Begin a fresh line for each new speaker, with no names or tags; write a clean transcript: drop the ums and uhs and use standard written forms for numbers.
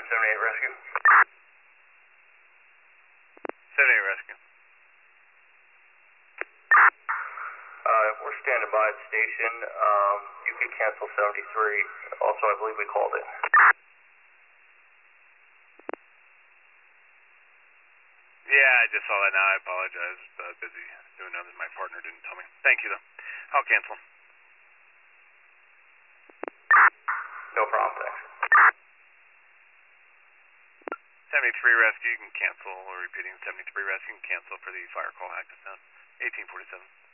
78 Rescue.
78 Rescue.
We're standing by at the station. You can cancel 73. Also, I believe we called it.
Yeah, I just saw that now. I apologize. Busy doing others. My partner didn't tell me. Thank you, though. I'll cancel.
No problem, thanks.
73 Rescue, you can cancel, or repeating 73 Rescue, you can cancel for the fire call active sound. 1847.